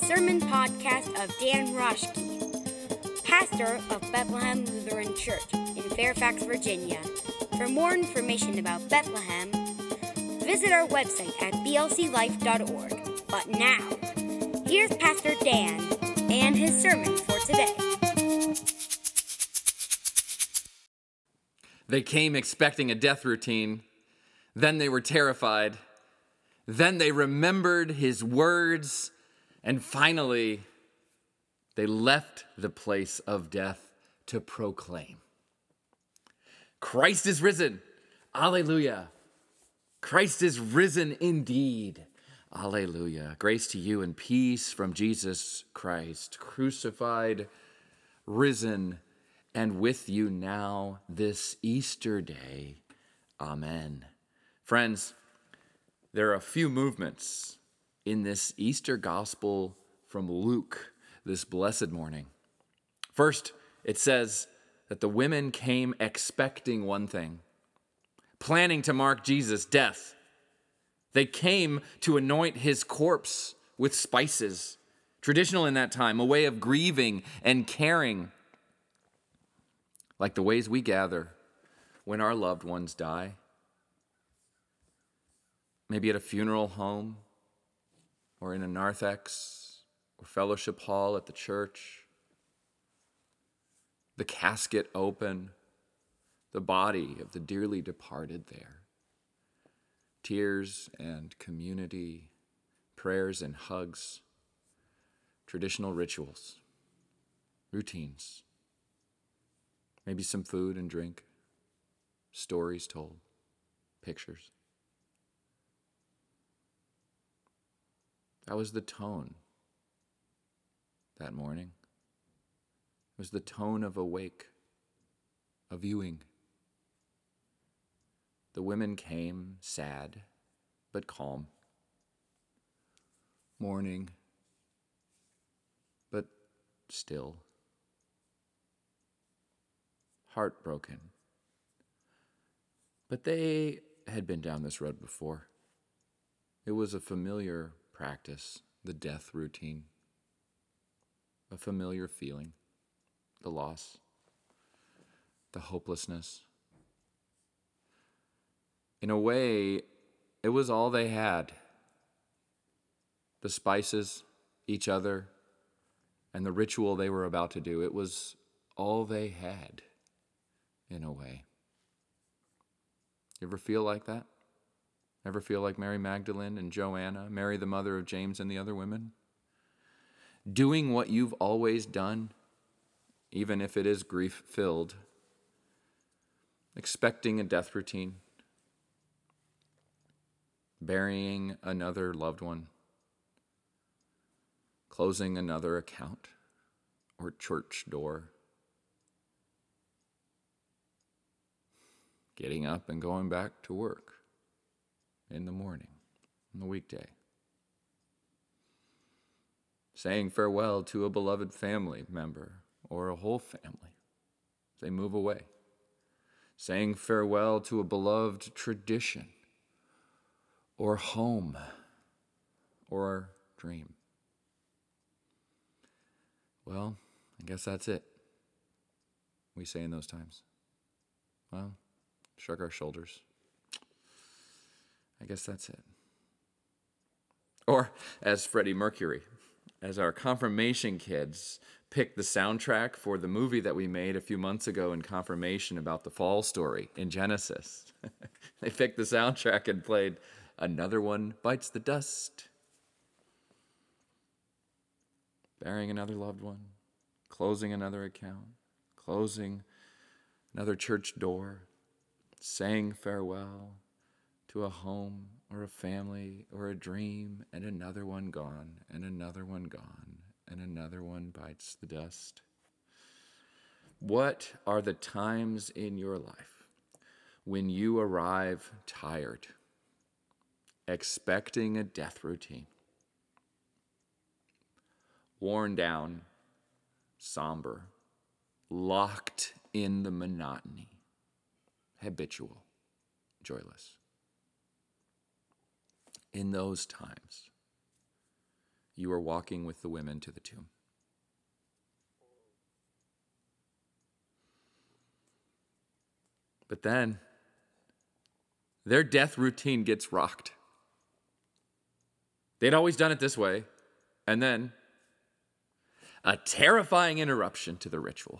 sermon podcast of Dan Roschke, pastor of Bethlehem Lutheran Church in Fairfax, Virginia. For more information about Bethlehem, visit our website at blclife.org. But now, here's Pastor Dan and his sermon for today. They came expecting a death routine. Then they were terrified. Then they remembered his words. And finally, they left the place of death to proclaim, Christ is risen. Alleluia. Christ is risen indeed. Alleluia. Grace to you and peace from Jesus Christ, crucified, risen, and with you now this Easter day. Amen. Friends, there are a few movements in this Easter gospel from Luke this blessed morning. First, it says that the women came expecting one thing, planning to mark Jesus' death. They came to anoint his corpse with spices, traditional in that time, a way of grieving and caring, like the ways we gather when our loved ones die. Maybe at a funeral home, or in a narthex, or fellowship hall at the church. The casket open, the body of the dearly departed there. Tears and community, prayers and hugs, traditional rituals, routines, maybe some food and drink, stories told, pictures. That was the tone that morning. It was the tone of a wake, a viewing. The women came sad but calm, mourning but still, heartbroken. But they had been down this road before. It was a familiar practice, the death routine, a familiar feeling, the loss, the hopelessness. In a way, it was all they had. The spices, each other, and the ritual they were about to do. It was all they had, in a way. You ever feel like that? Ever feel like Mary Magdalene and Joanna, Mary the mother of James and the other women? Doing what you've always done, even if it is grief-filled. Expecting a death routine. Burying another loved one. Closing another account or church door. Getting up and going back to work in the morning, on the weekday. Saying farewell to a beloved family member or a whole family as they move away. Saying farewell to a beloved tradition or home or dream. Well, I guess that's it. We say in those times. Well, shrug our shoulders. I guess that's it. Or as Freddie Mercury, as our confirmation kids picked the soundtrack for the movie that we made a few months ago in confirmation about the fall story in Genesis. They picked the soundtrack and played Another One Bites the Dust. Burying another loved one, closing another account, closing another church door, saying farewell to a home or a family or a dream, and another one gone, and another one gone, and another one bites the dust. What are the times in your life when you arrive tired, expecting a death routine, worn down, somber, locked in the monotony, habitual, joyless? In those times, you are walking with the women to the tomb. But then their death routine gets rocked. They'd always done it this way, and then a terrifying interruption to the ritual.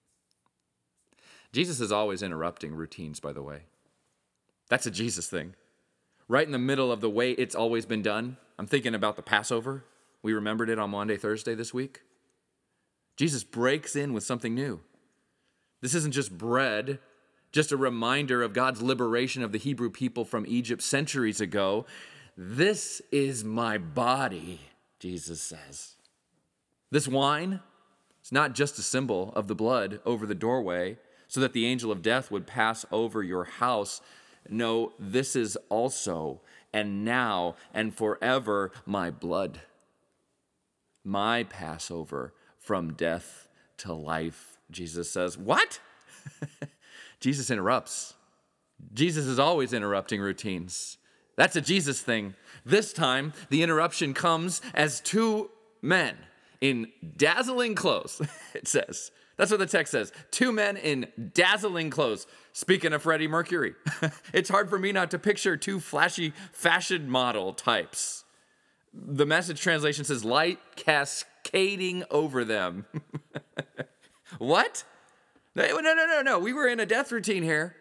Jesus is always interrupting routines, by the way. That's a Jesus thing. Right in the middle of the way it's always been done. I'm thinking about the Passover. We remembered it on Maundy, Thursday this week. Jesus breaks in with something new. This isn't just bread, just a reminder of God's liberation of the Hebrew people from Egypt centuries ago. This is my body, Jesus says. This wine is not just a symbol of the blood over the doorway so that the angel of death would pass over your house. No, this is also and now and forever my blood, my Passover from death to life, Jesus says. What? Jesus interrupts. Jesus is always interrupting routines. That's a Jesus thing. This time, the interruption comes as two men in dazzling clothes, it says. That's what the text says. Two men in dazzling clothes. Speaking of Freddie Mercury, it's hard for me not to picture two flashy fashion model types. The Message translation says light cascading over them. What? No. We were in a death routine here.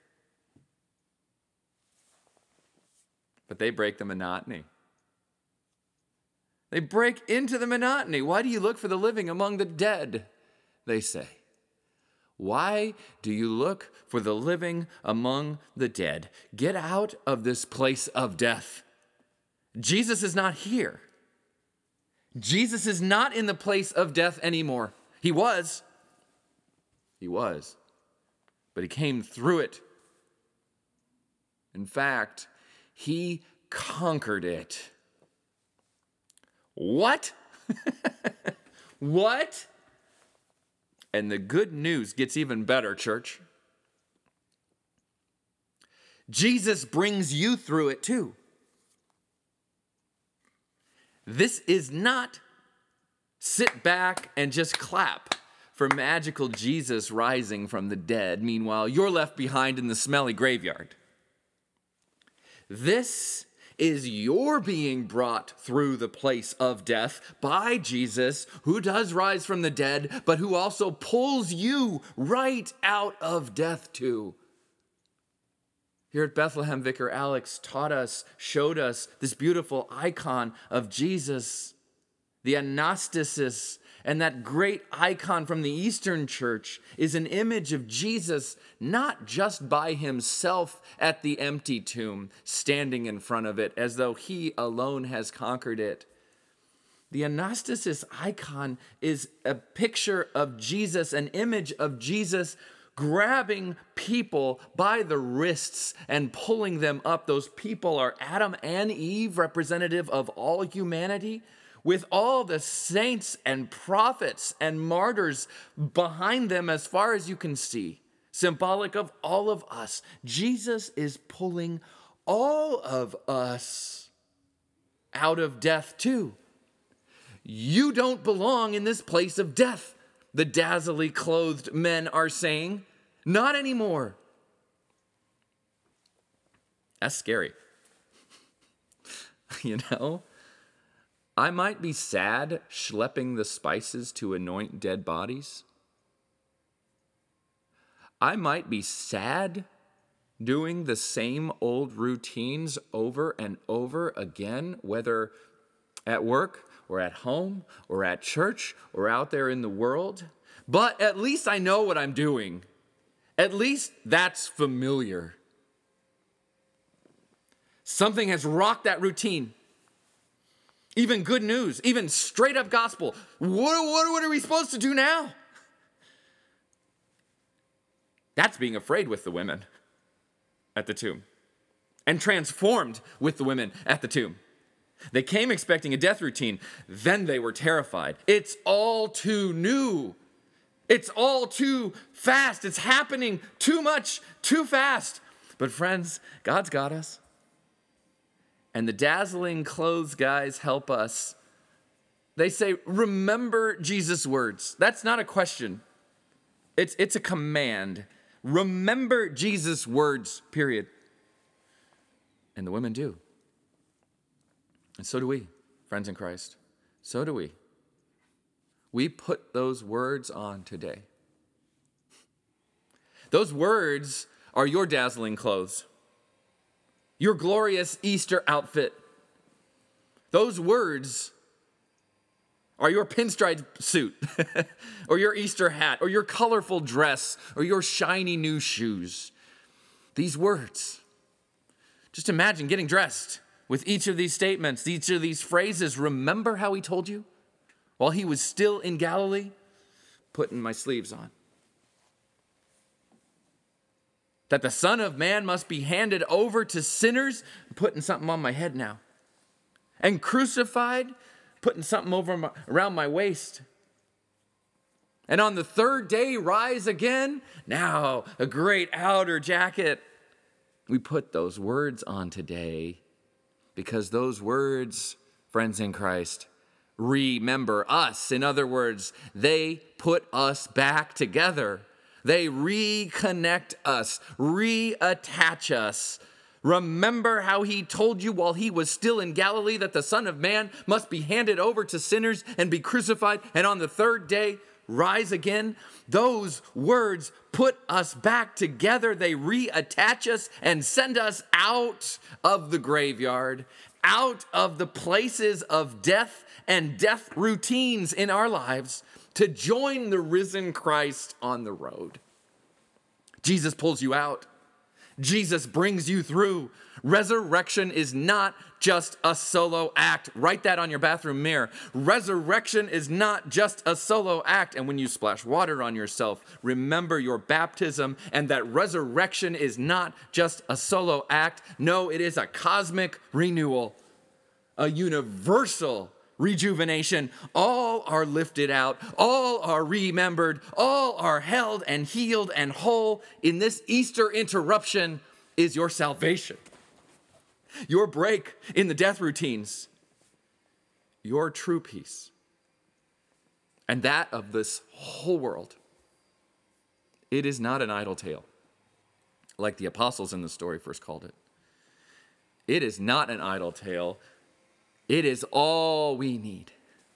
But they break the monotony. They break into the monotony. Why do you look for the living among the dead? They say. Why do you look for the living among the dead? Get out of this place of death. Jesus is not here. Jesus is not in the place of death anymore. He was. But he came through it. In fact, he conquered it. What? What? And the good news gets even better, church. Jesus brings you through it too. This is not sit back and just clap for magical Jesus rising from the dead. Meanwhile, you're left behind in the smelly graveyard. This is your being brought through the place of death by Jesus, who does rise from the dead, but who also pulls you right out of death too. Here at Bethlehem, Vicar Alex taught us, showed us this beautiful icon of Jesus, the anastasis. And that great icon from the Eastern Church is an image of Jesus, not just by himself at the empty tomb, standing in front of it as though he alone has conquered it. The anastasis icon is a picture of Jesus, an image of Jesus grabbing people by the wrists and pulling them up. Those people are Adam and Eve, representative of all humanity, with all the saints and prophets and martyrs behind them as far as you can see, symbolic of all of us. Jesus is pulling all of us out of death too. You don't belong in this place of death, the dazzlingly clothed men are saying. Not anymore. That's scary. You know? I might be sad schlepping the spices to anoint dead bodies. I might be sad doing the same old routines over and over again, whether at work or at home or at church or out there in the world. But at least I know what I'm doing. At least that's familiar. Something has rocked that routine. Even good news, even straight up gospel. What are we supposed to do now? That's being afraid with the women at the tomb and transformed with the women at the tomb. They came expecting a death routine. Then they were terrified. It's all too new. It's all too fast. It's happening too much, too fast. But friends, God's got us. And the dazzling clothes guys help us they say, remember Jesus' words. That's not a question. It's a command. Remember Jesus' words, period. And the women do. And so do we, friends in Christ. So do we. We put those words on today. Those words are your dazzling clothes, your glorious Easter outfit. Those words are your pinstripe suit, or your Easter hat, or your colorful dress, or your shiny new shoes. These words. Just imagine getting dressed with each of these statements, each of these phrases. Remember how he told you while he was still in Galilee? Putting my sleeves on. That the Son of Man must be handed over to sinners, putting something on my head now. And crucified, putting something around my waist. And on the third day, rise again. Now, a great outer jacket. We put those words on today because those words, friends in Christ, remember us. In other words, they put us back together. They reconnect us, reattach us. Remember how he told you while he was still in Galilee that the Son of Man must be handed over to sinners and be crucified and on the third day rise again? Those words put us back together. They reattach us and send us out of the graveyard, out of the places of death and death routines in our lives to join the risen Christ on the road. Jesus pulls you out. Jesus brings you through. Resurrection is not just a solo act. Write that on your bathroom mirror. Resurrection is not just a solo act. And when you splash water on yourself, remember your baptism and that resurrection is not just a solo act. No, it is a cosmic renewal, a universal rejuvenation. All are lifted out, all are remembered, all are held and healed and whole. In this Easter interruption is your salvation, your break in the death routines, your true peace, and that of this whole world. It is not an idle tale, like the apostles in the story first called it. It is not an idle tale. It is all we need.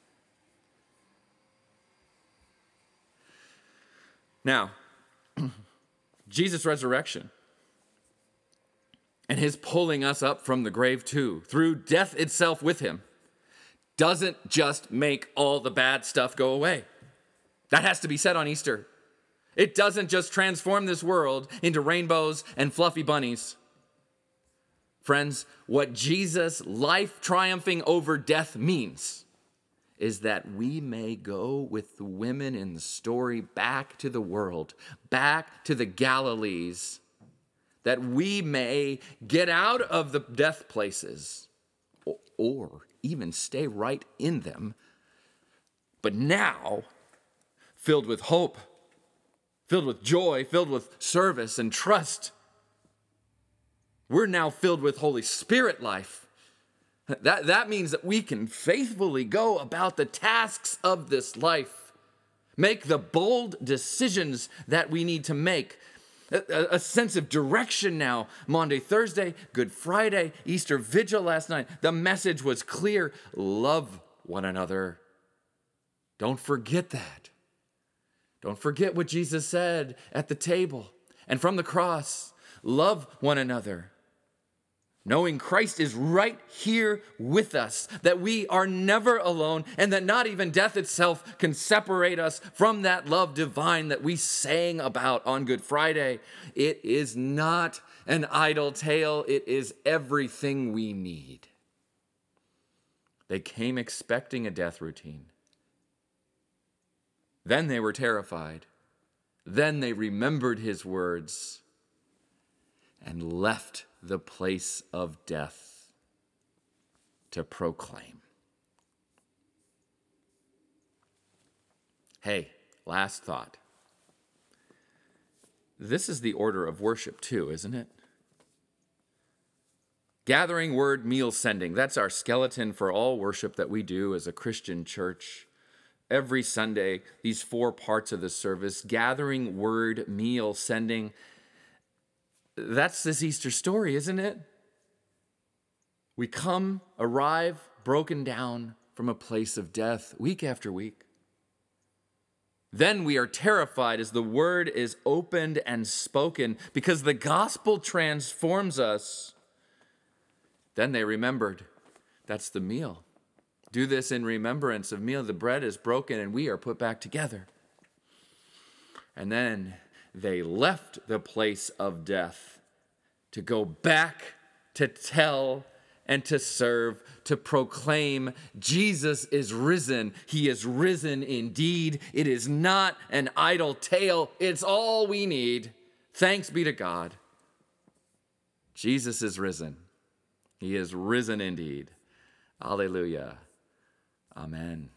Now, Jesus' resurrection and his pulling us up from the grave too, through death itself with him, doesn't just make all the bad stuff go away. That has to be said on Easter. It doesn't just transform this world into rainbows and fluffy bunnies. Friends, what Jesus' life triumphing over death means is that we may go with the women in the story back to the world, back to the Galilees, that we may get out of the death places or even stay right in them, but now filled with hope, filled with joy, filled with service and trust. We're now filled with Holy Spirit life. That means that we can faithfully go about the tasks of this life, make the bold decisions that we need to make, a sense of direction now. Maundy, Thursday, Good Friday, Easter Vigil last night. The message was clear. Love one another. Don't forget that. Don't forget what Jesus said at the table and from the cross. Love one another. Knowing Christ is right here with us, that we are never alone, and that not even death itself can separate us from that love divine that we sang about on Good Friday. It is not an idle tale. It is everything we need. They came expecting a death routine. Then they were terrified. Then they remembered his words and left the place of death to proclaim. Hey, last thought. This is the order of worship too, isn't it? Gathering, word, meal sending. That's our skeleton for all worship that we do as a Christian church. Every Sunday, these 4 parts of the service: gathering, word, meal sending. That's this Easter story, isn't it? We come, arrive, broken down from a place of death week after week. Then we are terrified as the word is opened and spoken because the gospel transforms us. Then they remembered. That's the meal. Do this in remembrance of me. The bread is broken and we are put back together. And then they left the place of death to go back to tell and to serve, to proclaim Jesus is risen. He is risen indeed. It is not an idle tale. It's all we need. Thanks be to God. Jesus is risen. He is risen indeed. Alleluia. Amen.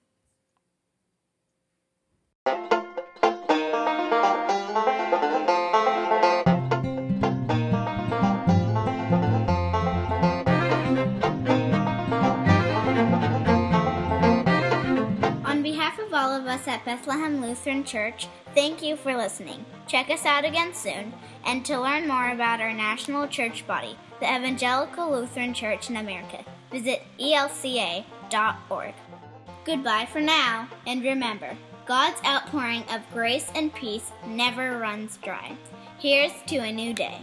On behalf of all of us at Bethlehem Lutheran Church, thank you for listening. Check us out again soon, and to learn more about our national church body, the Evangelical Lutheran Church in America, visit elca.org. Goodbye for now, and remember, God's outpouring of grace and peace never runs dry. Here's to a new day.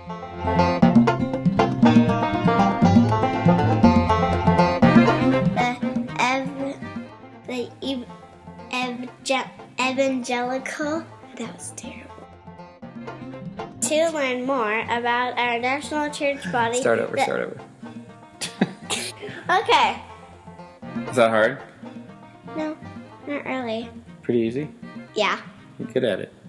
Evangelical. That was terrible. To learn more about our national church body. Start over. Okay. Is that hard? No, not really. Pretty easy? Yeah. You're good at it.